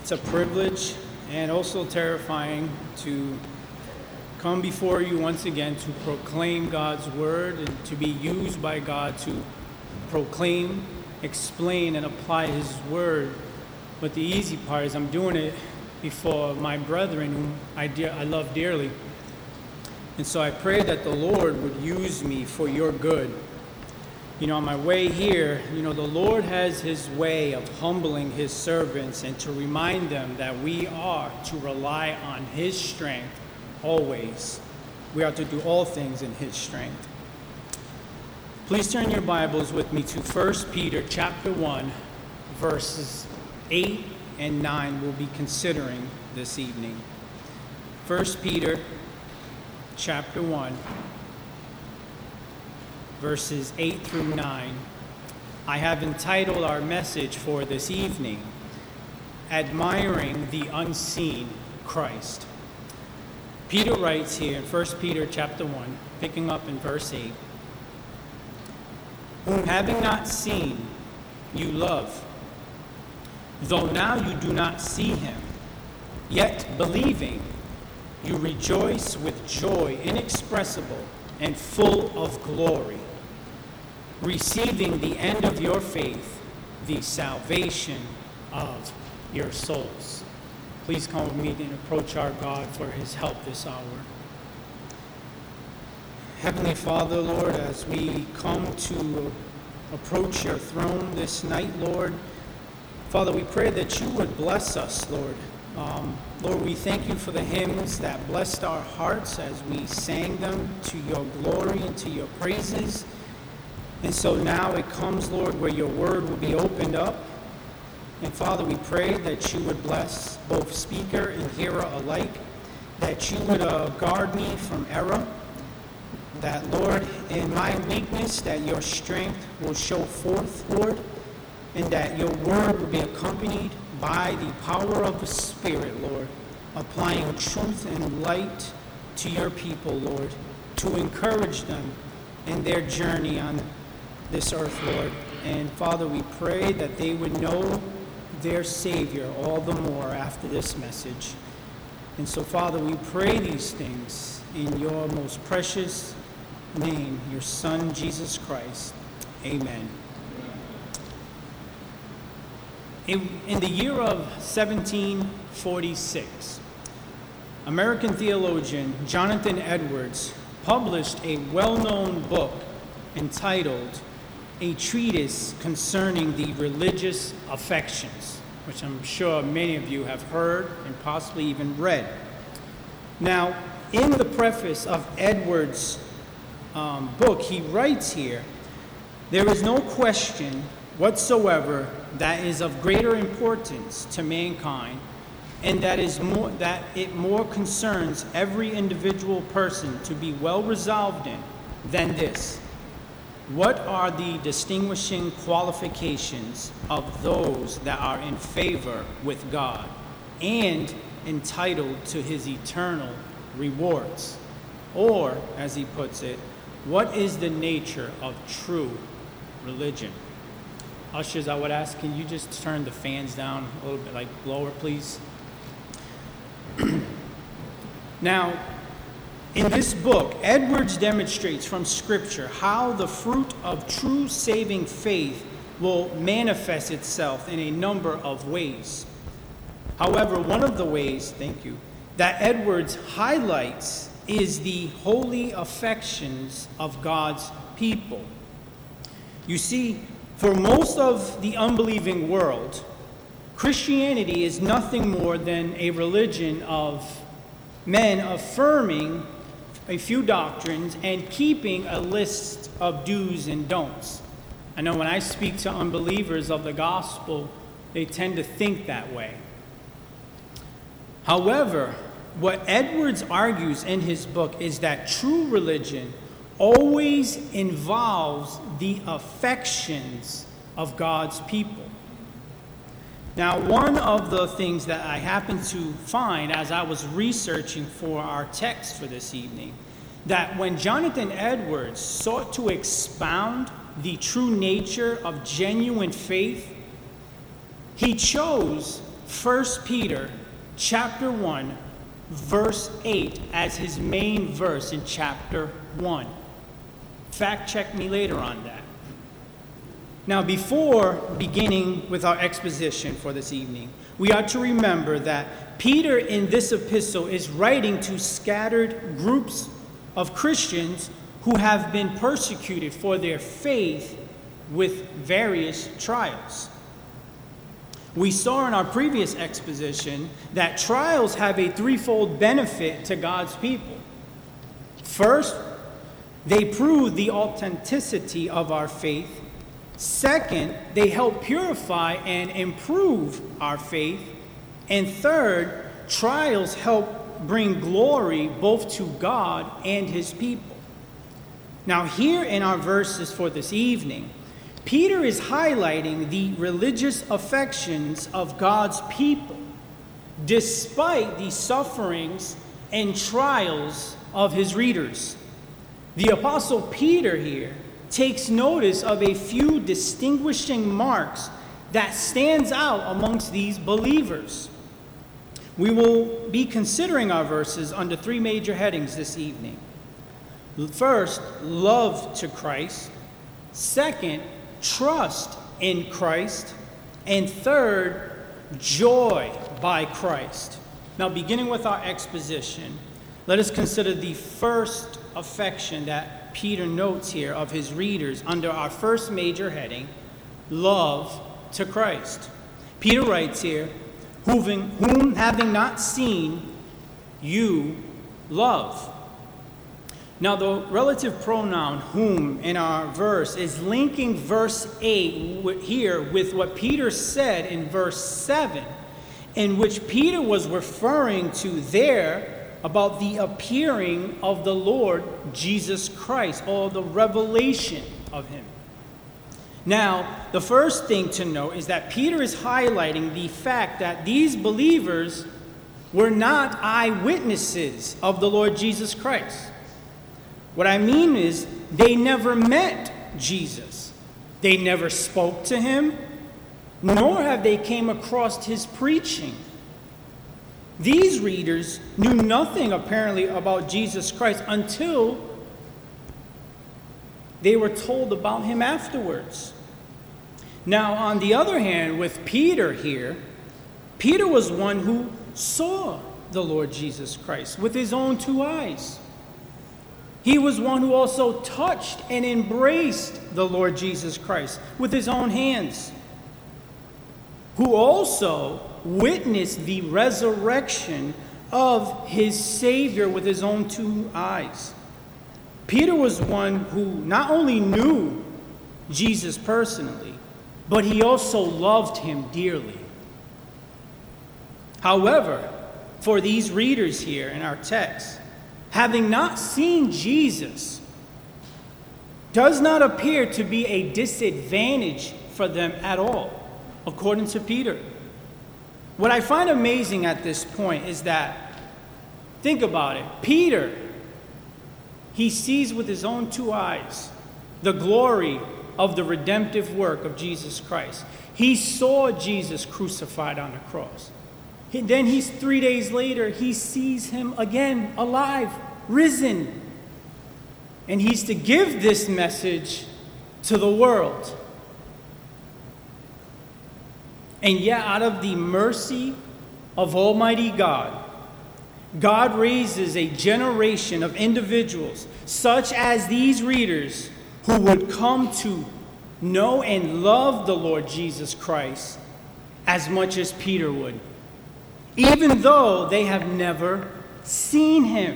It's a privilege and also terrifying to come before you once again to proclaim God's word and to be used by God to proclaim, explain, and apply his word. But the easy part is I'm doing it before my brethren whom I love dearly. And so I pray that the Lord would use me for your good. On my way here, the Lord has his way of humbling his servants and to remind them that we are to rely on his strength always. We are to do all things in his strength. Please turn your Bibles with me to 1 Peter chapter 1, verses 8 and 9 we'll be considering this evening. 1 Peter chapter 1. Verses 8 through 9. I have entitled our message for this evening, Admiring the Unseen Christ. Peter writes here in 1 Peter chapter 1, picking up in verse 8, whom having not seen, you love, though now you do not see him, yet believing, you rejoice with joy inexpressible and full of glory, receiving the end of your faith, the salvation of your souls. Please come with me and approach our God for his help this hour. Heavenly Father, Lord, as we come to approach your throne this night, Lord, Father, we pray that you would bless us, Lord. Lord, we thank you for the hymns that blessed our hearts as we sang them to your glory and to your praises. And so now it comes, Lord, where your word will be opened up. And Father, we pray that you would bless both speaker and hearer alike, that you would guard me from error, that, Lord, in my weakness, that your strength will show forth, Lord, and that your word will be accompanied by the power of the Spirit, Lord, applying truth and light to your people, Lord, to encourage them in their journey on this earth, Lord. And Father, we pray that they would know their Savior all the more after this message. And so, Father, we pray these things in your most precious name, your Son, Jesus Christ. Amen. In the year of 1746, American theologian Jonathan Edwards published a well-known book entitled A Treatise Concerning the Religious Affections, which I'm sure many of you have heard and possibly even read. Now, in the preface of Edwards' book, he writes here, there is no question whatsoever that is of greater importance to mankind, and that it more concerns every individual person to be well resolved in than this: what are the distinguishing qualifications of those that are in favor with God and entitled to his eternal rewards? Or, as he puts it, what is the nature of true religion? Ushers, I would ask, can you just turn the fans down a little bit, lower, please? Now, in this book, Edwards demonstrates from Scripture how the fruit of true saving faith will manifest itself in a number of ways. However, one of the ways, that Edwards highlights is the holy affections of God's people. You see, for most of the unbelieving world, Christianity is nothing more than a religion of men affirming a few doctrines and keeping a list of do's and don'ts. I know when I speak to unbelievers of the gospel, they tend to think that way. However, what Edwards argues in his book is that true religion always involves the affections of God's people. Now, one of the things that I happened to find as I was researching for our text for this evening, that when Jonathan Edwards sought to expound the true nature of genuine faith, he chose 1 Peter chapter 1, verse 8 as his main verse in chapter 1. Fact check me later on that. Now, before beginning with our exposition for this evening, we are to remember that Peter in this epistle is writing to scattered groups of Christians who have been persecuted for their faith with various trials. We saw in our previous exposition that trials have a threefold benefit to God's people. First, they prove the authenticity of our faith. Second, they help purify and improve our faith. And third, trials help bring glory both to God and his people. Now, here in our verses for this evening, Peter is highlighting the religious affections of God's people, despite the sufferings and trials of his readers. The Apostle Peter here takes notice of a few distinguishing marks that stands out amongst these believers. We will be considering our verses under three major headings this evening. First, love to Christ. Second, trust in Christ. And third, joy by Christ. Now, beginning with our exposition, let us consider the first affection that Peter notes here of his readers under our first major heading, love to Christ. Peter writes here, whom having not seen, you love. Now, the relative pronoun whom in our verse is linking verse 8 here with what Peter said in verse 7, in which Peter was referring to there about the appearing of the Lord Jesus Christ, or the revelation of him. Now, the first thing to note is that Peter is highlighting the fact that these believers were not eyewitnesses of the Lord Jesus Christ. What I mean is, they never met Jesus. They never spoke to him, nor have they came across his preaching. These readers knew nothing apparently about Jesus Christ until they were told about him afterwards. Now, on the other hand, with Peter here, Peter was one who saw the Lord Jesus Christ with his own two eyes. He was one who also touched and embraced the Lord Jesus Christ with his own hands, who also witnessed the resurrection of his Savior with his own two eyes. Peter was one who not only knew Jesus personally, but he also loved him dearly. However, for these readers here in our text, having not seen Jesus does not appear to be a disadvantage for them at all, according to Peter. What I find amazing at this point is that, think about it, Peter, he sees with his own two eyes the glory of the redemptive work of Jesus Christ. He saw Jesus crucified on the cross. Then 3 days later, he sees him again, alive, risen. And he's to give this message to the world. And yet, out of the mercy of Almighty God, God raises a generation of individuals, such as these readers, who would come to know and love the Lord Jesus Christ as much as Peter would, even though they have never seen him.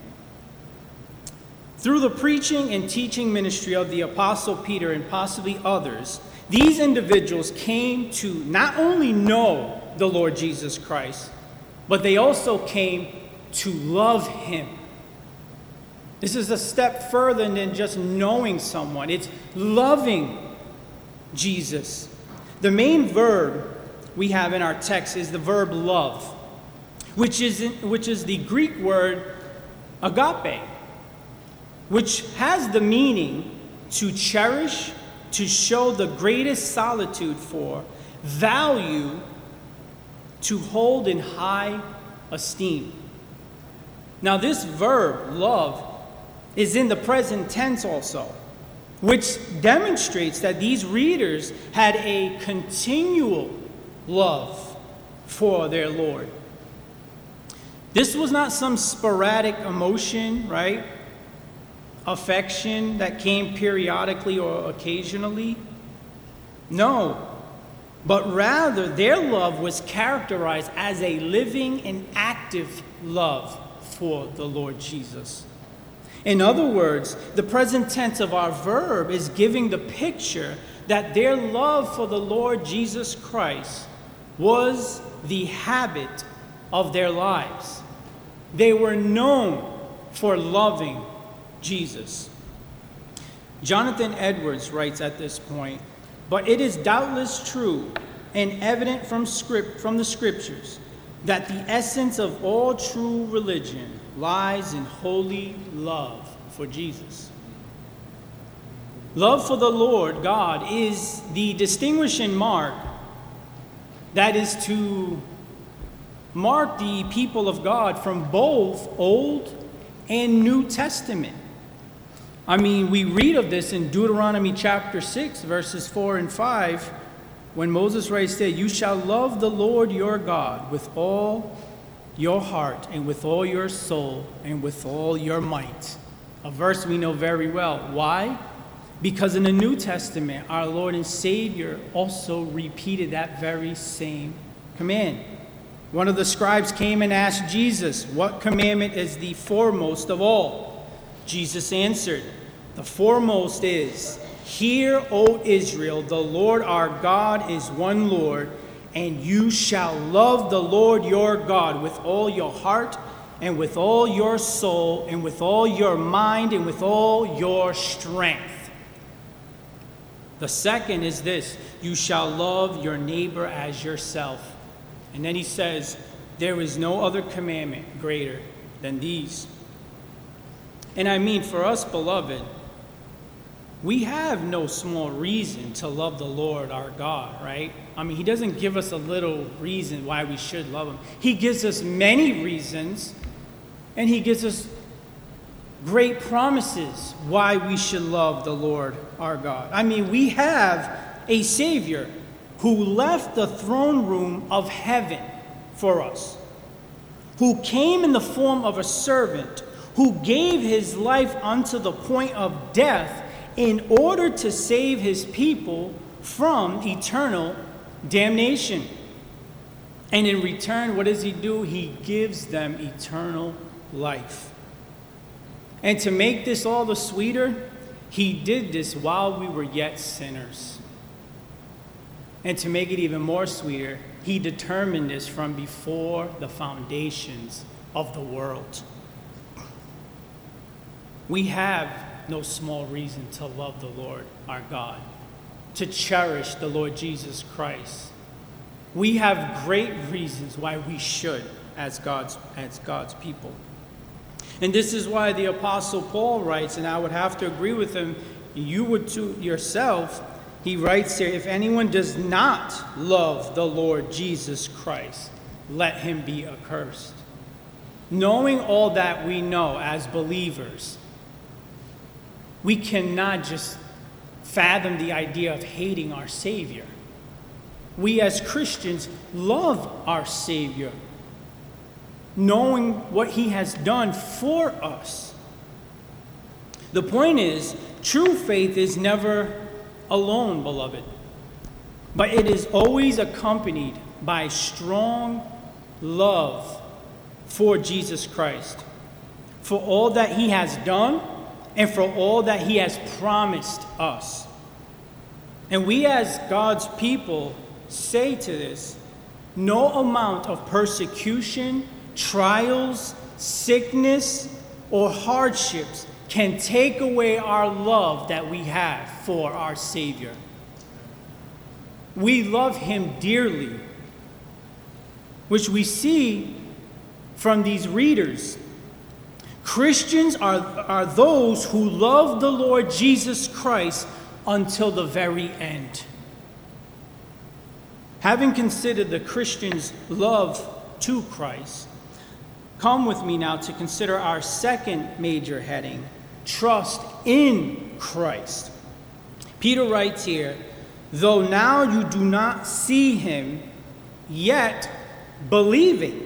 Through the preaching and teaching ministry of the Apostle Peter and possibly others, these individuals came to not only know the Lord Jesus Christ, but they also came to love him. This is a step further than just knowing someone. It's loving Jesus. The main verb we have in our text is the verb love, which is the Greek word agape, which has the meaning to cherish, to show the greatest solitude for, value, to hold in high esteem. Now, this verb, love, is in the present tense also, which demonstrates that these readers had a continual love for their Lord. This was not some sporadic emotion, right? Affection that came periodically or occasionally. No, but rather their love was characterized as a living and active love for the Lord Jesus. In other words, the present tense of our verb is giving the picture that their love for the Lord Jesus Christ was the habit of their lives. They were known for loving Jesus. Jonathan Edwards writes at this point, "But it is doubtless true and evident from the scriptures that the essence of all true religion lies in holy love for Jesus." Love for the Lord God is the distinguishing mark that is to mark the people of God from both Old and New Testament. I mean, we read of this in Deuteronomy chapter 6, verses 4 and 5, when Moses writes there, "You shall love the Lord your God with all your heart and with all your soul and with all your might." A verse we know very well. Why? Because in the New Testament, our Lord and Savior also repeated that very same command. One of the scribes came and asked Jesus, "What commandment is the foremost of all?" Jesus answered, "The foremost is, 'Hear, O Israel, the Lord our God is one Lord, and you shall love the Lord your God with all your heart and with all your soul and with all your mind and with all your strength.' The second is this, 'You shall love your neighbor as yourself.' And then he says, 'There is no other commandment greater than these.'" And I mean, for us, beloved, we have no small reason to love the Lord our God, right? I mean, he doesn't give us a little reason why we should love him. He gives us many reasons, and he gives us great promises why we should love the Lord our God. I mean, we have a Savior who left the throne room of heaven for us, who came in the form of a servant, who gave his life unto the point of death in order to save his people from eternal damnation. And in return, what does he do? He gives them eternal life. And to make this all the sweeter, he did this while we were yet sinners. And to make it even more sweeter, he determined this from before the foundations of the world. We have no small reason to love the Lord our God, to cherish the Lord Jesus Christ. We have great reasons why we should as God's people. And this is why the Apostle Paul writes, and I would have to agree with him, you would too yourself, he writes here, "If anyone does not love the Lord Jesus Christ, let him be accursed." Knowing all that we know as believers, we cannot just fathom the idea of hating our Savior. We as Christians love our Savior, knowing what he has done for us. The point is, true faith is never alone, beloved, but it is always accompanied by strong love for Jesus Christ, for all that he has done and for all that he has promised us. And we as God's people say to this, no amount of persecution, trials, sickness, or hardships can take away our love that we have for our Savior. We love him dearly, which we see from these readers. Christians are those who love the Lord Jesus Christ until the very end. Having considered the Christian's love to Christ, come with me now to consider our second major heading, trust in Christ. Peter writes here, though now you do not see him, yet believing.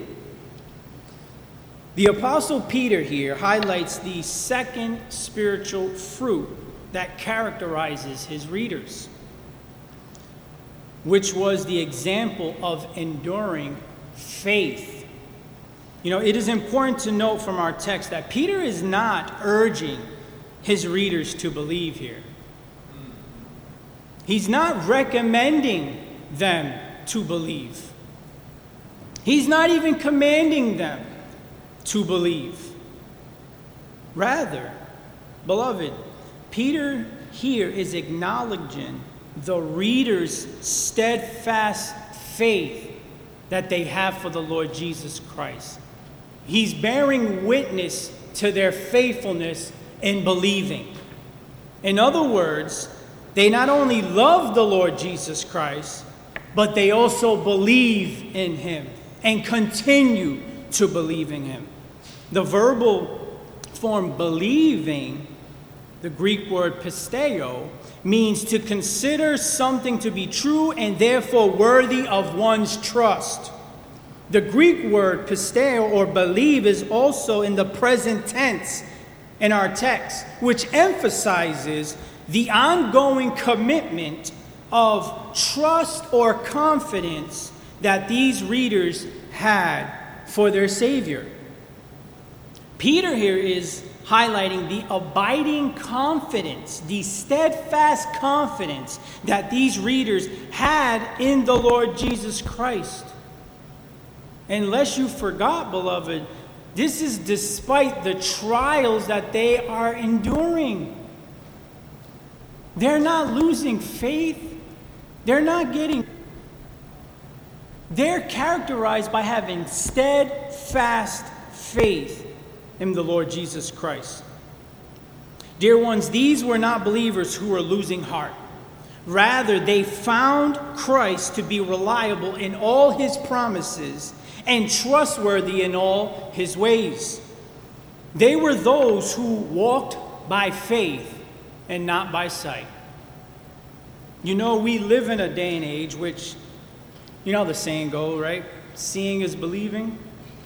The Apostle Peter here highlights the second spiritual fruit that characterizes his readers, which was the example of enduring faith. You know, it is important to note from our text that Peter is not urging his readers to believe here. He's not recommending them to believe. He's not even commanding them to believe. Rather, beloved, Peter here is acknowledging the reader's steadfast faith that they have for the Lord Jesus Christ. He's bearing witness to their faithfulness in believing. In other words, they not only love the Lord Jesus Christ, but they also believe in him and continue to believe in him. The verbal form believing, the Greek word pisteo, means to consider something to be true and therefore worthy of one's trust. The Greek word pisteo, or believe, is also in the present tense in our text, which emphasizes the ongoing commitment of trust or confidence that these readers had for their Savior. Peter here is highlighting the abiding confidence, the steadfast confidence that these readers had in the Lord Jesus Christ. Unless you forgot, beloved, this is despite the trials that they are enduring. They're not losing faith. They're characterized by having steadfast faith in the Lord Jesus Christ. Dear ones, these were not believers who were losing heart. Rather, they found Christ to be reliable in all his promises and trustworthy in all his ways. They were those who walked by faith and not by sight. You know, we live in a day and age which, you know the saying goes, right? Seeing is believing.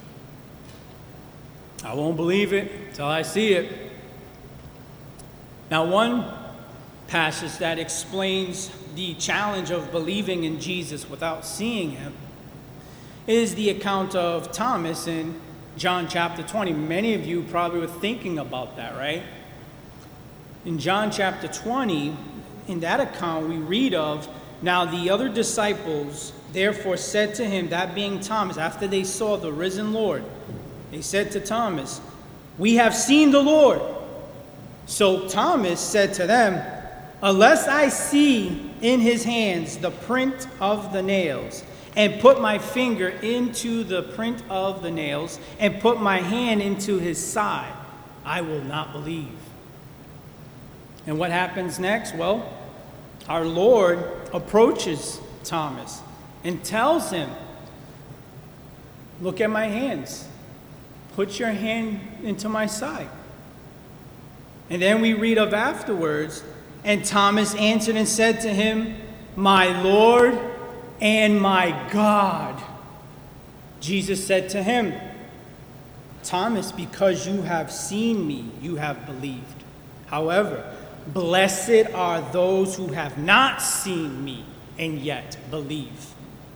I won't believe it till I see it. Now, one passage that explains the challenge of believing in Jesus without seeing him is the account of Thomas in John chapter 20. Many of you probably were thinking about that, right? In John chapter 20, in that account, we read of, now the other disciples therefore said to him, that being Thomas, after they saw the risen Lord, they said to Thomas, we have seen the Lord. So Thomas said to them, unless I see in his hands the print of the nails, and put my finger into the print of the nails, and put my hand into his side, I will not believe. And what happens next? Well, our Lord approaches Thomas and tells him, look at my hands. Put your hand into my side. And then we read of afterwards, and Thomas answered and said to him, my Lord and my God. Jesus said to him, Thomas, because you have seen me, you have believed. However, blessed are those who have not seen me and yet believe.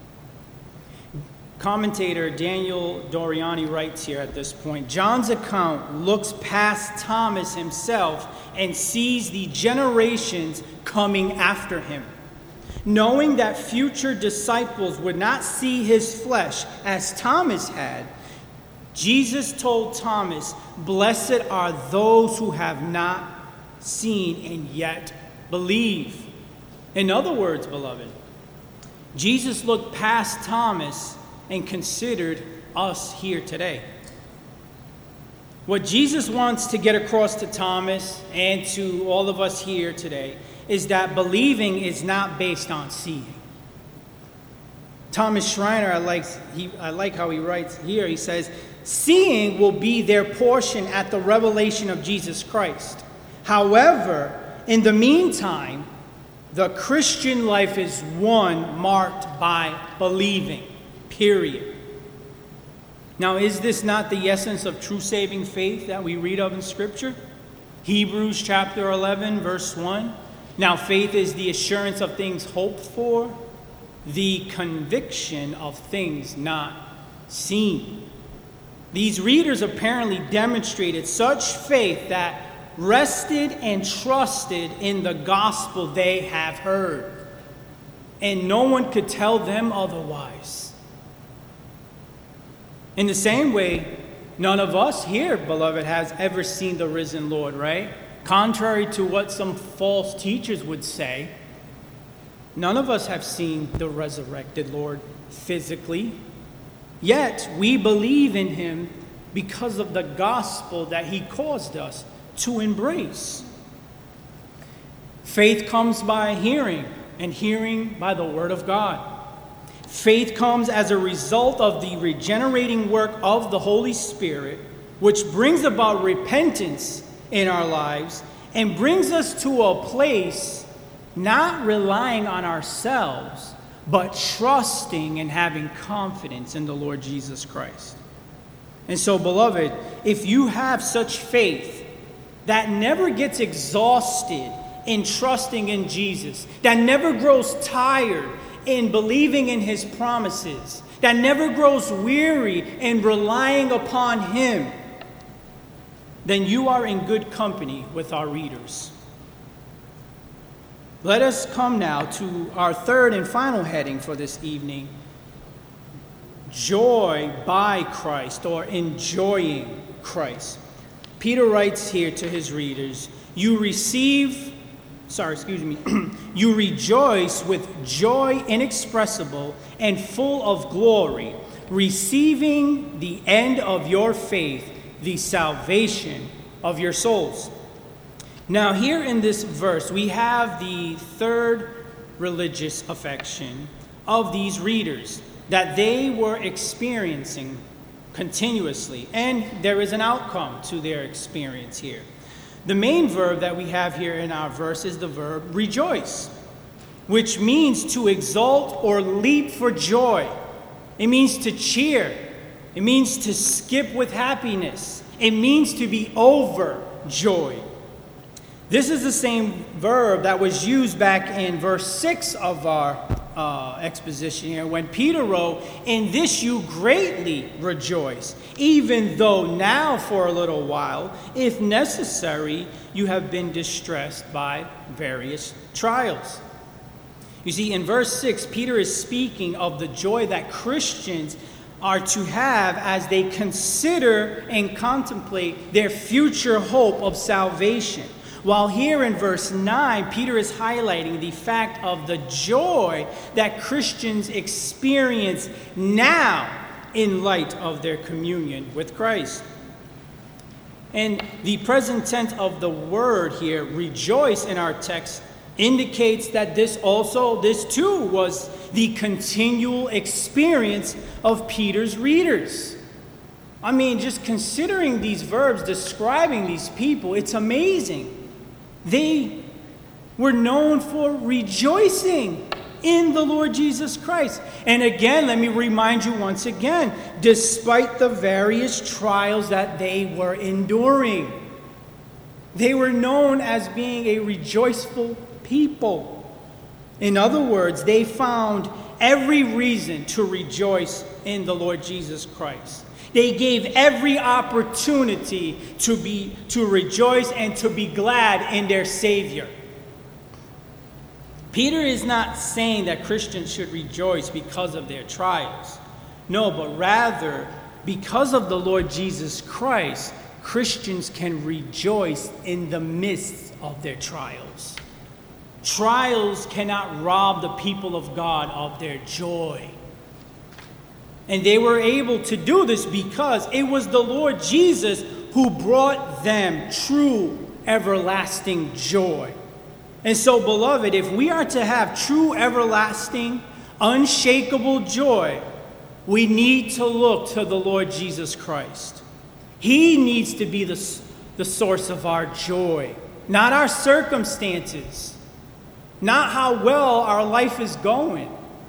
Commentator Daniel Doriani writes here at this point, John's account looks past Thomas himself and sees the generations coming after him. Knowing that future disciples would not see his flesh as Thomas had, Jesus told Thomas, blessed are those who have not seen and yet believe. In other words, beloved, Jesus looked past Thomas and considered us here today. What Jesus wants to get across to Thomas and to all of us here today is that believing is not based on seeing. Thomas Schreiner, I like how he writes here. He says, seeing will be their portion at the revelation of Jesus Christ. However, in the meantime, the Christian life is one marked by believing, period. Now, is this not the essence of true saving faith that we read of in Scripture? Hebrews chapter 11, verse 1. Now, faith is the assurance of things hoped for, the conviction of things not seen. These readers apparently demonstrated such faith that rested and trusted in the gospel they have heard, and no one could tell them otherwise. In the same way, none of us here, beloved, has ever seen the risen Lord, right? Contrary to what some false teachers would say, none of us have seen the resurrected Lord physically. Yet we believe in him because of the gospel that he caused us to embrace. Faith comes by hearing, and hearing by the word of God. Faith comes as a result of the regenerating work of the Holy Spirit, which brings about repentance in our lives and brings us to a place not relying on ourselves, but trusting and having confidence in the Lord Jesus Christ. And so, beloved, if you have such faith that never gets exhausted in trusting in Jesus, that never grows tired in believing in his promises, that never grows weary in relying upon him, then you are in good company with our readers. Let us come now to our third and final heading for this evening: joy by Christ, or enjoying Christ. Peter writes here to his readers, you rejoice with joy inexpressible and full of glory, receiving the end of your faith, the salvation of your souls. Now, here in this verse, we have the third religious affection of these readers that they were experiencing continuously, and there is an outcome to their experience here. The main verb that we have here in our verse is the verb rejoice, which means to exult or leap for joy. It means to cheer. It means to skip with happiness. It means to be overjoyed. This is the same verb that was used back in verse 6 of our exposition here, when Peter wrote, in this you greatly rejoice, even though now for a little while, if necessary, you have been distressed by various trials. You see, in verse 6, Peter is speaking of the joy that Christians are to have as they consider and contemplate their future hope of salvation. While here in verse 9, Peter is highlighting the fact of the joy that Christians experience now in light of their communion with Christ. And the present tense of the word here, rejoice, in our text indicates that this too was the continual experience of Peter's readers. I mean, just considering these verbs describing these people, it's amazing. They were known for rejoicing in the Lord Jesus Christ. And again, let me remind you once again, despite the various trials that they were enduring, they were known as being a rejoiceful people. In other words, they found every reason to rejoice in the Lord Jesus Christ. They gave every opportunity to rejoice and to be glad in their Savior. Peter is not saying that Christians should rejoice because of their trials. No, but rather, because of the Lord Jesus Christ, Christians can rejoice in the midst of their trials. Trials cannot rob the people of God of their joy. And they were able to do this because it was the Lord Jesus who brought them true everlasting joy. And so, beloved, if we are to have true everlasting, unshakable joy, we need to look to the Lord Jesus Christ. He needs to be the source of our joy, not our circumstances, not how well our life is going.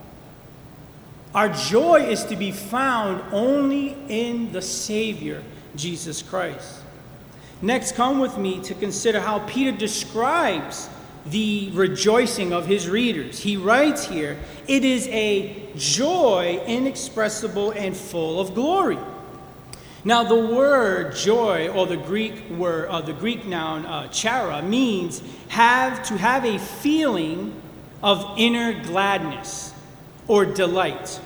Our joy is to be found only in the Savior, Jesus Christ. Next, come with me to consider how Peter describes the rejoicing of his readers. He writes here, "It is a joy inexpressible and full of glory." Now, the word joy, or the Greek noun chara, means to have a feeling of inner gladness or delight.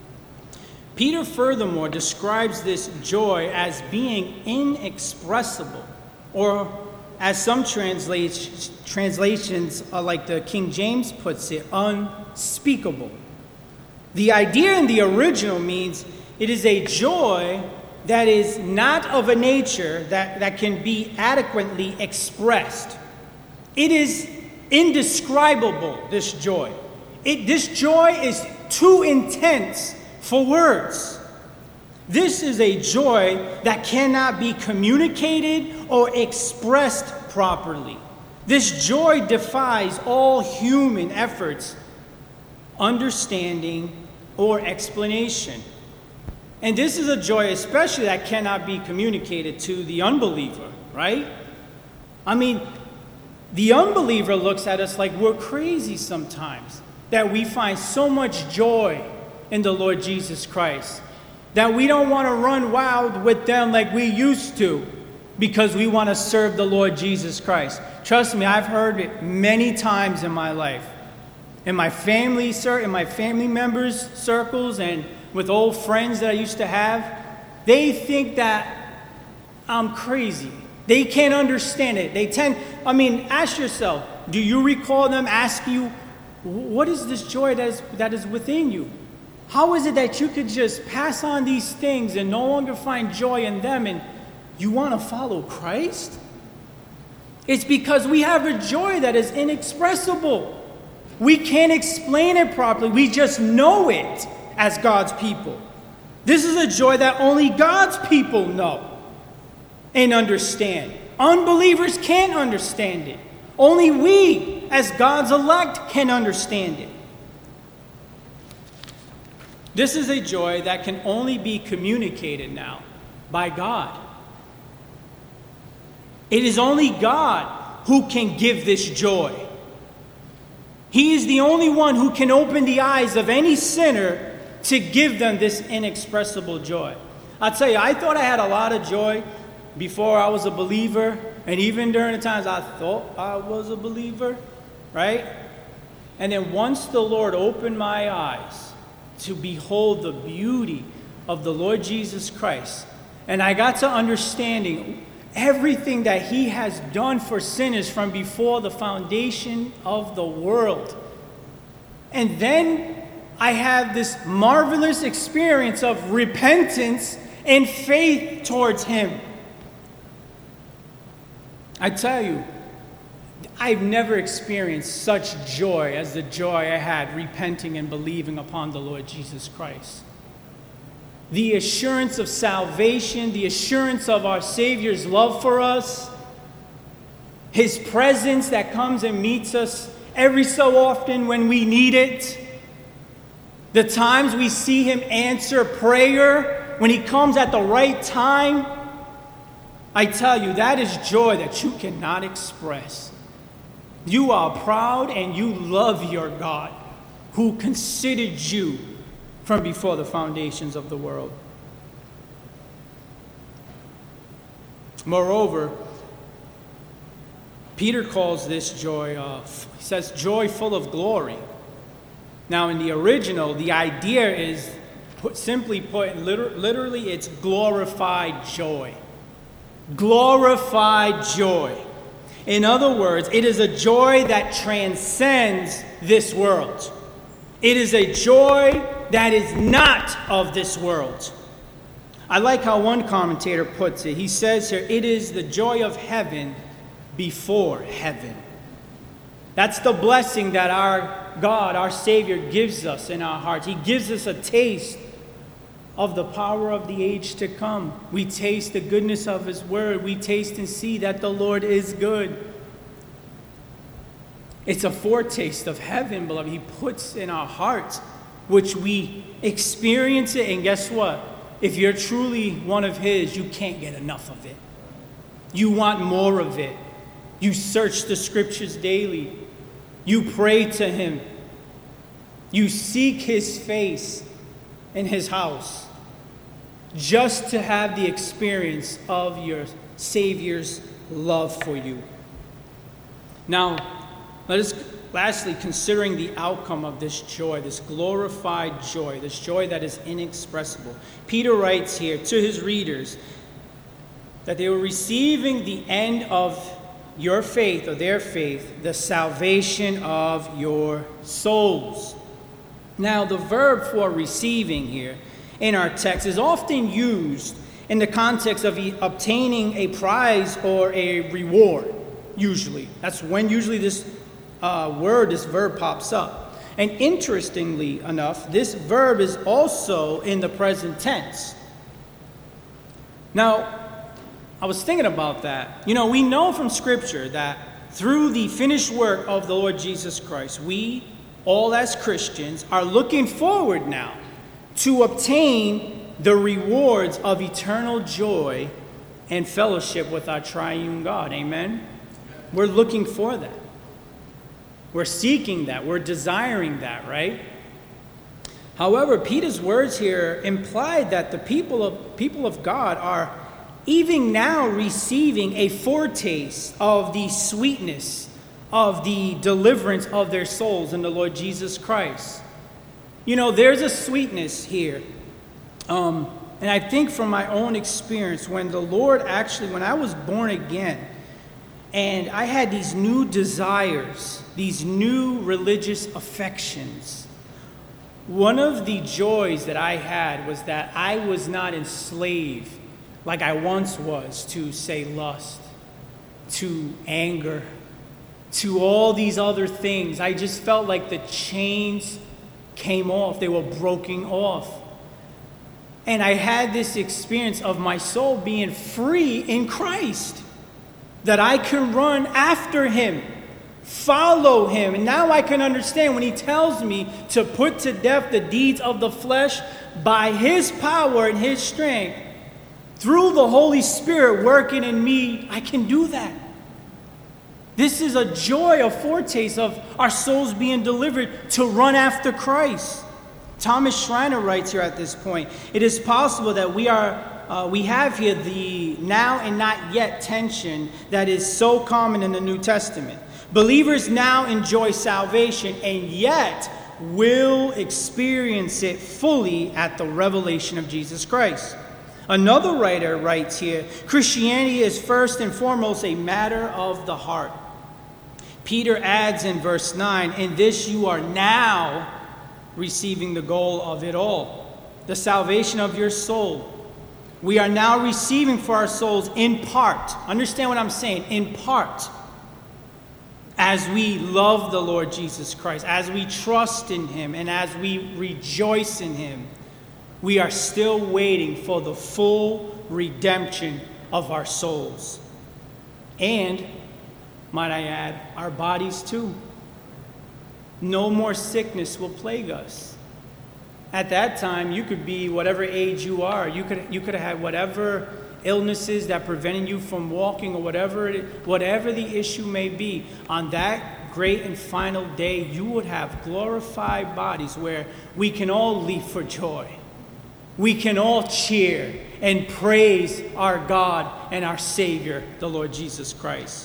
Peter furthermore describes this joy as being inexpressible, or as some translations, like the King James puts it, unspeakable. The idea in the original means it is a joy that is not of a nature that can be adequately expressed. It is indescribable, this joy. This joy is too intense for words. This is a joy that cannot be communicated or expressed properly. This joy defies all human efforts, understanding, or explanation. And this is a joy especially that cannot be communicated to the unbeliever, right? I mean, the unbeliever looks at us like we're crazy sometimes, that we find so much joy in the Lord Jesus Christ, that we don't want to run wild with them like we used to because we want to serve the Lord Jesus Christ. Trust me, I've heard it many times in my life, in my family members' circles, and with old friends that I used to have. They think that I'm crazy. They can't understand it. Ask yourself, do you recall them ask you, what is this joy that is within you? How is it that you could just pass on these things and no longer find joy in them, and you want to follow Christ? It's because we have a joy that is inexpressible. We can't explain it properly. We just know it as God's people. This is a joy that only God's people know and understand. Unbelievers can't understand it. Only we, as God's elect, can understand it. This is a joy that can only be communicated now by God. It is only God who can give this joy. He is the only one who can open the eyes of any sinner to give them this inexpressible joy. I'll tell you, I thought I had a lot of joy before I was a believer, and even during the times I thought I was a believer, right? And then once the Lord opened my eyes to behold the beauty of the Lord Jesus Christ, and I got to understanding everything that He has done for sinners from before the foundation of the world. And then I have this marvelous experience of repentance and faith towards Him. I tell you, I've never experienced such joy as the joy I had repenting and believing upon the Lord Jesus Christ. The assurance of salvation, the assurance of our Savior's love for us, His presence that comes and meets us every so often when we need it, the times we see Him answer prayer, when He comes at the right time. I tell you, that is joy that you cannot express. You are proud and you love your God who considered you from before the foundations of the world. Moreover, Peter calls this joy, he says, joy full of glory. Now, in the original, the idea is, simply put, literally, it's glorified joy. Glorified joy. In other words, it is a joy that transcends this world. It is a joy that is not of this world. I like how one commentator puts it. He says here, it is the joy of heaven before heaven. That's the blessing that our God, our Savior, gives us in our hearts. He gives us a taste of the power of the age to come. We taste the goodness of His word. We taste and see that the Lord is good. It's a foretaste of heaven, beloved. He puts in our hearts, which we experience it. And guess what? If you're truly one of His, you can't get enough of it. You want more of it. You search the scriptures daily. You pray to Him. You seek His face in His house just to have the experience of your Savior's love for you. Now, let us lastly, considering the outcome of this joy, this glorified joy, this joy that is inexpressible. Peter writes here to his readers that they were receiving the end of your faith, or their faith, the salvation of your souls. Now, the verb for receiving here in our text is often used in the context of obtaining a prize or a reward, usually. That's when usually this verb pops up. And interestingly enough, this verb is also in the present tense. Now, I was thinking about that. You know, we know from Scripture that through the finished work of the Lord Jesus Christ, we, all as Christians, are looking forward now to obtain the rewards of eternal joy and fellowship with our triune God. Amen? We're looking for that. We're seeking that. We're desiring that, right? However, Peter's words here imply that the people of God are even now receiving a foretaste of the sweetness of the deliverance of their souls in the Lord Jesus Christ. You know, there's a sweetness here. And I think from my own experience, when I was born again, and I had these new desires, these new religious affections, one of the joys that I had was that I was not enslaved like I once was to, say, lust, to anger, to all these other things. I just felt like the chains came off. They were broken off. And I had this experience of my soul being free in Christ, that I can run after Him, follow Him. And now I can understand when He tells me to put to death the deeds of the flesh by His power and His strength. Through the Holy Spirit working in me, I can do that. This is a joy, a foretaste of our souls being delivered to run after Christ. Thomas Schreiner writes here at this point, it is possible that we have here the now and not yet tension that is so common in the New Testament. Believers now enjoy salvation and yet will experience it fully at the revelation of Jesus Christ. Another writer writes here, Christianity is first and foremost a matter of the heart. Peter adds in verse 9, in this you are now receiving the goal of it all, the salvation of your soul. We are now receiving for our souls in part. Understand what I'm saying? In part. As we love the Lord Jesus Christ, as we trust in Him, and as we rejoice in Him, we are still waiting for the full redemption of our souls. And, might I add, our bodies too. No more sickness will plague us. At that time, you could be whatever age you are. You could have had whatever illnesses that prevented you from walking, or whatever the issue may be. On that great and final day, you would have glorified bodies where we can all leap for joy. We can all cheer and praise our God and our Savior, the Lord Jesus Christ.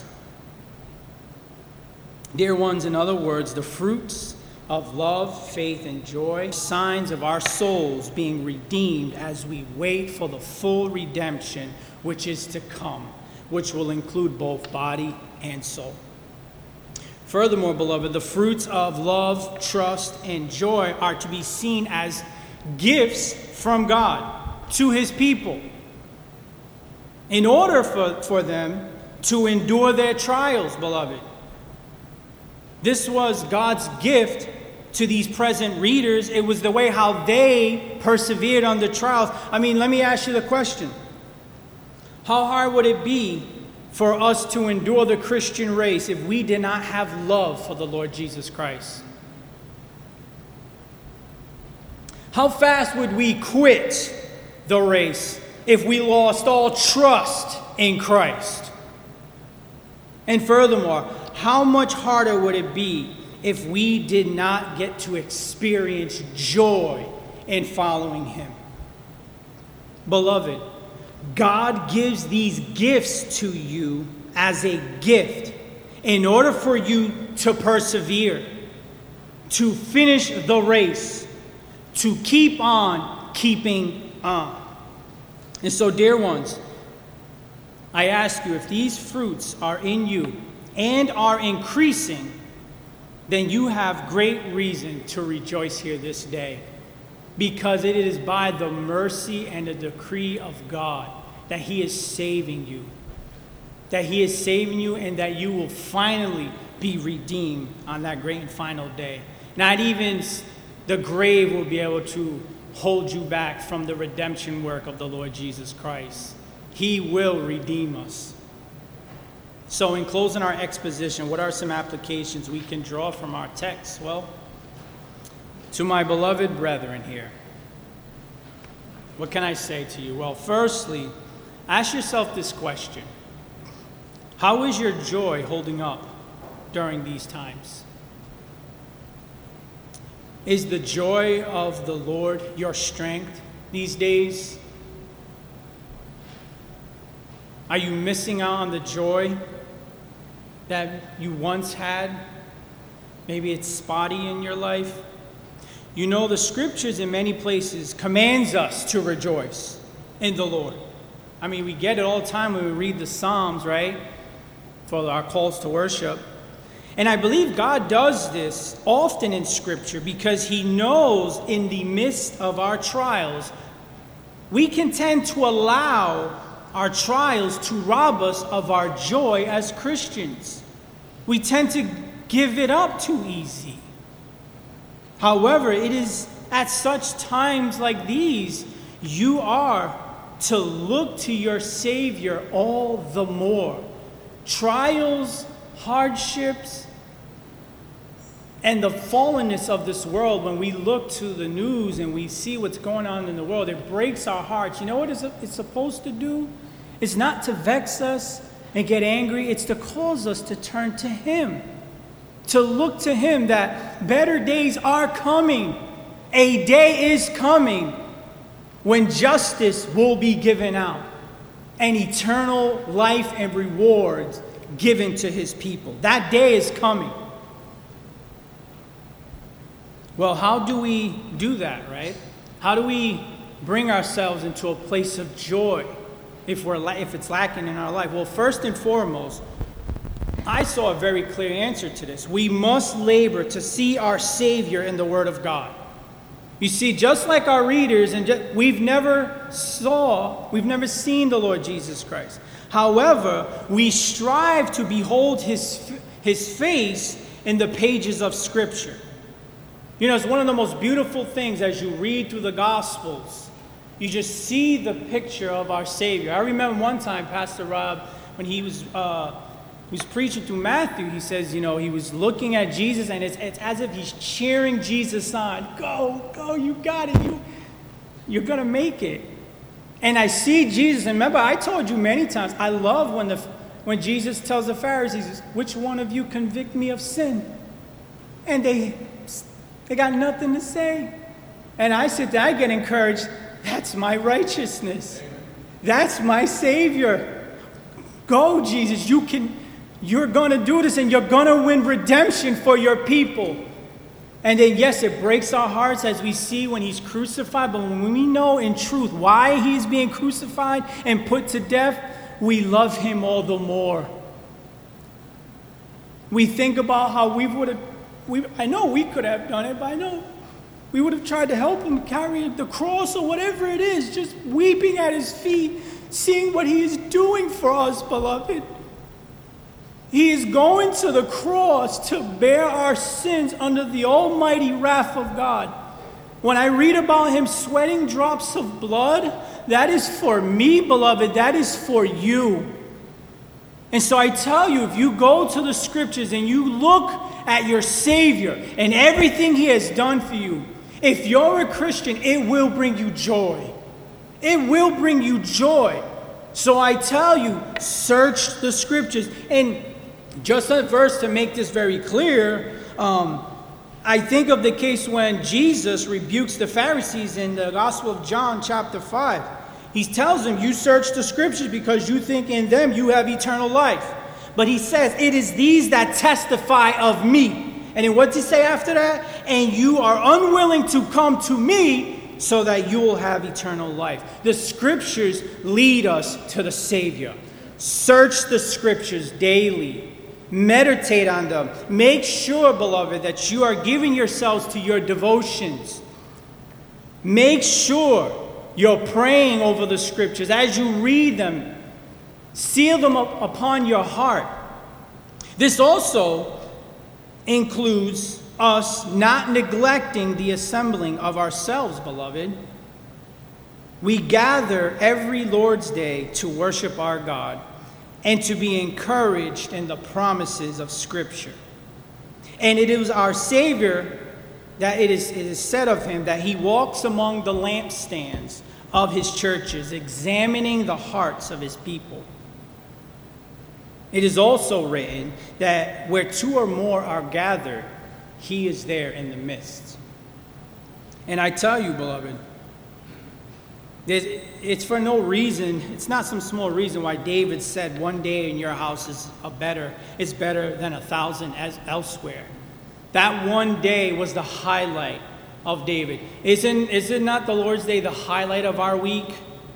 Dear ones, in other words, the fruits of love, faith, and joy, signs of our souls being redeemed as we wait for the full redemption which is to come, which will include both body and soul. Furthermore, beloved, the fruits of love, trust, and joy are to be seen as gifts from God to His people in order for them to endure their trials, beloved. This was God's gift to these present readers. It was the way how they persevered under trials. I mean, let me ask you the question. How hard would it be for us to endure the Christian race if we did not have love for the Lord Jesus Christ? How fast would we quit the race if we lost all trust in Christ? And furthermore, how much harder would it be if we did not get to experience joy in following Him? Beloved, God gives these gifts to you as a gift in order for you to persevere, to finish the race, to keep on keeping on. And so, dear ones, I ask you, if these fruits are in you and are increasing, then you have great reason to rejoice here this day, because it is by the mercy and the decree of God that He is saving you. That He is saving you, and that you will finally be redeemed on that great and final day. Not even the grave will be able to hold you back from the redemption work of the Lord Jesus Christ. He will redeem us. So in closing our exposition, what are some applications we can draw from our text? Well, to my beloved brethren here, what can I say to you? Well, firstly, ask yourself this question. How is your joy holding up during these times? Is the joy of the Lord your strength these days? Are you missing out on the joy that you once had? Maybe it's spotty in your life. You know, the scriptures in many places commands us to rejoice in the Lord. I mean, we get it all the time when we read the Psalms, right? For our calls to worship. And I believe God does this often in Scripture because He knows in the midst of our trials, we can tend to allow our trials to rob us of our joy as Christians. We tend to give it up too easy. However, it is at such times like these, you are to look to your Savior all the more. Trials, hardships, and the fallenness of this world, when we look to the news and we see what's going on in the world, it breaks our hearts. You know what it's supposed to do? It's not to vex us and get angry. It's to cause us to turn to Him, to look to Him that better days are coming. A day is coming when justice will be given out and eternal life and rewards given to His people. That day is coming. Well, how do we do that, right? How do we bring ourselves into a place of joy if it's lacking in our life? Well, first and foremost, I saw a very clear answer to this. We must labor to see our Savior in the Word of God. You see, just like our readers, we've never seen the Lord Jesus Christ. However, we strive to behold His face in the pages of Scripture. You know, it's one of the most beautiful things as you read through the Gospels. You just see the picture of our Savior. I remember one time, Pastor Rob, when he was preaching through Matthew, he says, you know, he was looking at Jesus, and it's as if he's cheering Jesus on. Go, you got it. You're going to make it. And I see Jesus, and remember, I told you many times, I love when Jesus tells the Pharisees, which one of you convict me of sin? And they got nothing to say. And I sit there, I get encouraged. That's my righteousness. That's my Savior. Go, Jesus. You're going to do this, and you're going to win redemption for your people. And then, yes, it breaks our hearts as we see when He's crucified. But when we know in truth why He's being crucified and put to death, we love Him all the more. We think about how I know we could have done it, but I know we would have tried to help Him carry the cross or whatever it is, just weeping at His feet, seeing what He is doing for us, beloved. He is going to the cross to bear our sins under the almighty wrath of God. When I read about him sweating drops of blood, that is for me, beloved. That is for you. And so I tell you, if you go to the scriptures and you look at your Savior and everything he has done for you, if you're a Christian, it will bring you joy. It will bring you joy. So I tell you, search the scriptures. And just a verse to make this very clear, I think of the case when Jesus rebukes the Pharisees in the Gospel of John chapter 5. He tells them, you search the scriptures because you think in them you have eternal life. But he says, it is these that testify of me. And then what's he say after that? And you are unwilling to come to me so that you will have eternal life. The scriptures lead us to the Savior. Search the scriptures daily. Meditate on them. Make sure, beloved, that you are giving yourselves to your devotions. Make sure you're praying over the scriptures. As you read them, seal them up upon your heart. This also includes us not neglecting the assembling of ourselves, beloved. We gather every Lord's Day to worship our God and to be encouraged in the promises of Scripture. And it is our Savior that it is said of him that he walks among the lampstands of his churches, examining the hearts of his people. It is also written that where two or more are gathered, he is there in the midst. And I tell you, beloved, it's for no reason, it's not some small reason why David said one day in your house is better than 1,000 elsewhere. That one day was the highlight of David. Isn't not the Lord's Day the highlight of our week?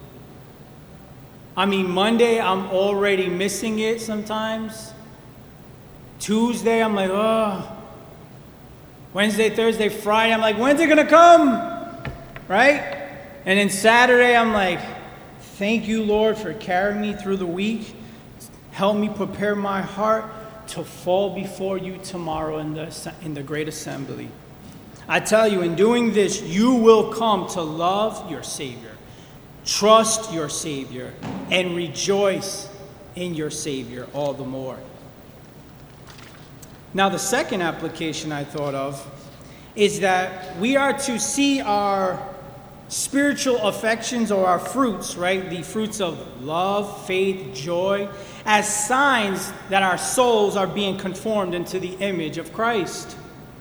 I mean, Monday, I'm already missing it sometimes. Tuesday, I'm like, oh. Wednesday, Thursday, Friday, I'm like, when's it going to come? Right? And then Saturday, I'm like, thank you, Lord, for carrying me through the week. Help me prepare my heart to fall before you tomorrow in the great assembly. I tell you, in doing this, you will come to love your Savior, trust your Savior, and rejoice in your Savior all the more. Now, the second application I thought of is that we are to see our spiritual affections or our fruits, right? The fruits of love, faith, joy, as signs that our souls are being conformed into the image of Christ.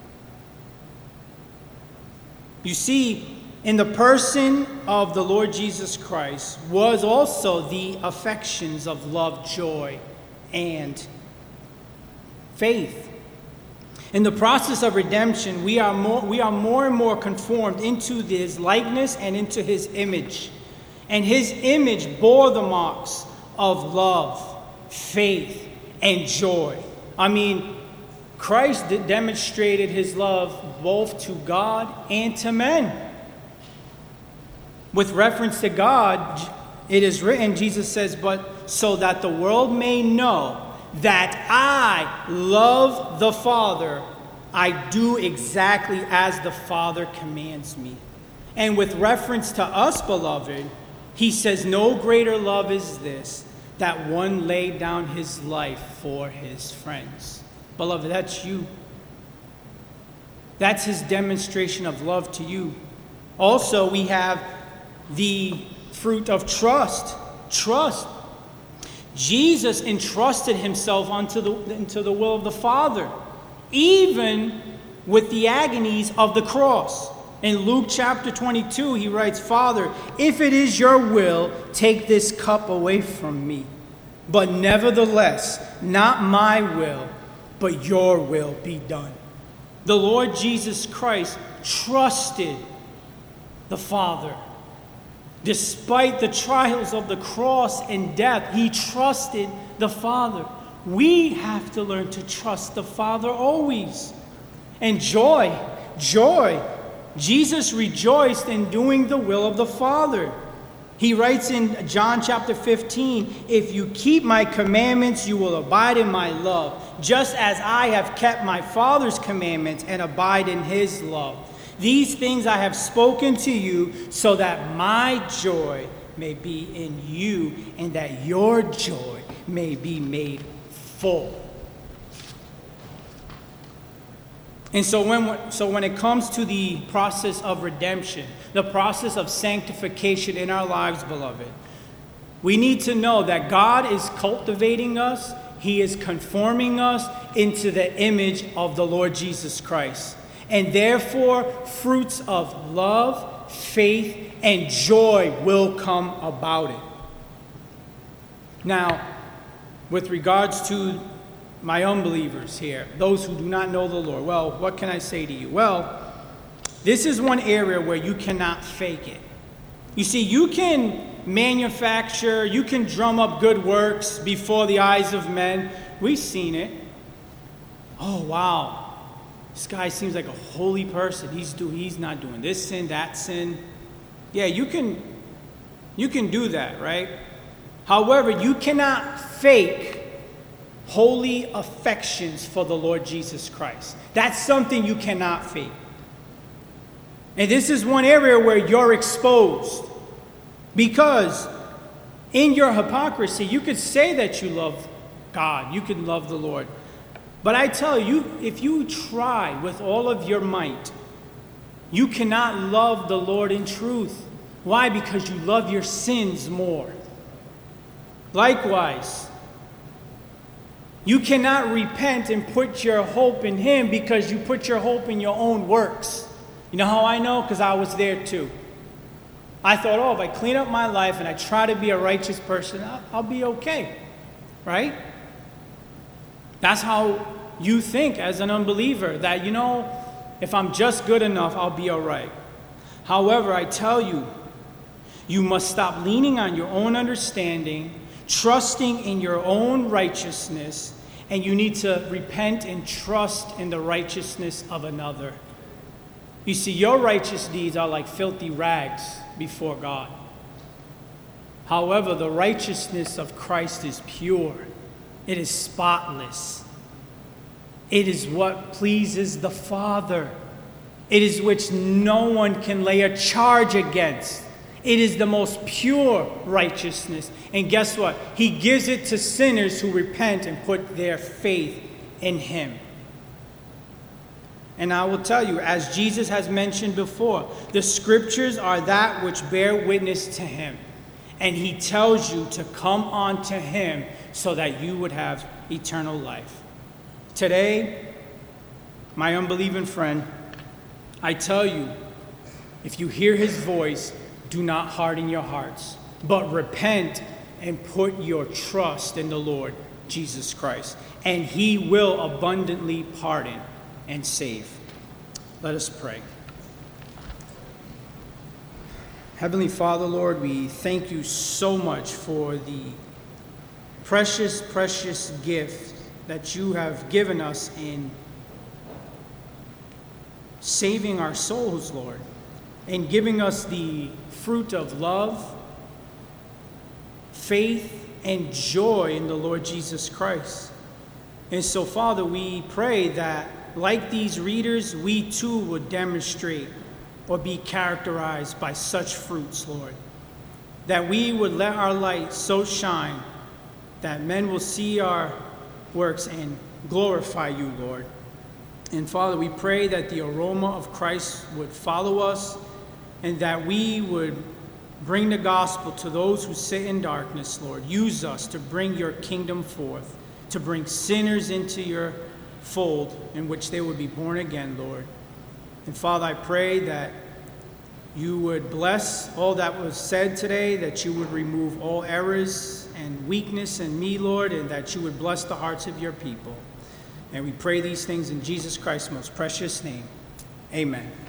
You see, in the person of the Lord Jesus Christ was also the affections of love, joy, and faith. In the process of redemption, we are more and more conformed into his likeness and into his image. And his image bore the marks of love, faith, and joy. I mean, Christ demonstrated his love both to God and to men. With reference to God, it is written, Jesus says, but so that the world may know that I love the Father, I do exactly as the Father commands me. And with reference to us, beloved, he says, no greater love is this, that one laid down his life for his friends. Beloved, that's you. That's his demonstration of love to you. Also, we have the fruit of trust. Trust. Jesus entrusted himself into the will of the Father, even with the agonies of the cross. In Luke chapter 22, he writes, Father, if it is your will, take this cup away from me. But nevertheless, not my will, but your will be done. The Lord Jesus Christ trusted the Father. Despite the trials of the cross and death, he trusted the Father. We have to learn to trust the Father always. And joy. Jesus rejoiced in doing the will of the Father. He writes in John chapter 15, if you keep my commandments, you will abide in my love, just as I have kept my Father's commandments and abide in his love. These things I have spoken to you so that my joy may be in you and that your joy may be made full. And so when it comes to the process of redemption, the process of sanctification in our lives, beloved, we need to know that God is cultivating us. He is conforming us into the image of the Lord Jesus Christ. And therefore, fruits of love, faith, and joy will come about it. Now, with regards to my unbelievers here, those who do not know the Lord, well, what can I say to you? Well, this is one area where you cannot fake it. You see, you can manufacture, you can drum up good works before the eyes of men. We've seen it. Oh, wow. This guy seems like a holy person. He's not doing this sin, that sin. Yeah, you can do that, right? However, you cannot fake holy affections for the Lord Jesus Christ. That's something you cannot fake. And this is one area where you're exposed. Because in your hypocrisy, you could say that you love God, you could love the Lord. But I tell you, if you try with all of your might, you cannot love the Lord in truth. Why? Because you love your sins more. Likewise, you cannot repent and put your hope in him because you put your hope in your own works. You know how I know? Because I was there too. I thought, if I clean up my life and I try to be a righteous person, I'll be okay. Right? That's how you think as an unbeliever, that, if I'm just good enough, I'll be all right. However, I tell you, you must stop leaning on your own understanding, trusting in your own righteousness, and you need to repent and trust in the righteousness of another. You see, your righteous deeds are like filthy rags before God. However, the righteousness of Christ is pure. It is spotless. It is what pleases the Father. It is which no one can lay a charge against. It is the most pure righteousness. And guess what? He gives it to sinners who repent and put their faith in him. And I will tell you, as Jesus has mentioned before, the scriptures are that which bear witness to him. And he tells you to come unto him so that you would have eternal life. Today, my unbelieving friend, I tell you, if you hear his voice, do not harden your hearts, but repent and put your trust in the Lord Jesus Christ, and he will abundantly pardon and save. Let us pray. Heavenly Father, Lord, we thank you so much for the precious, precious gift that you have given us in saving our souls, Lord, and giving us the fruit of love, faith, and joy in the Lord Jesus Christ. And so, Father, we pray that, like these readers, we too would demonstrate or be characterized by such fruits, Lord, that we would let our light so shine that men will see our works and glorify you, Lord. And Father, we pray that the aroma of Christ would follow us and that we would bring the gospel to those who sit in darkness, Lord. Use us to bring your kingdom forth, to bring sinners into your fold in which they would be born again, Lord. And Father, I pray that you would bless all that was said today, that you would remove all errors and weakness in me, Lord, and that you would bless the hearts of your people. And we pray these things in Jesus Christ's most precious name. Amen.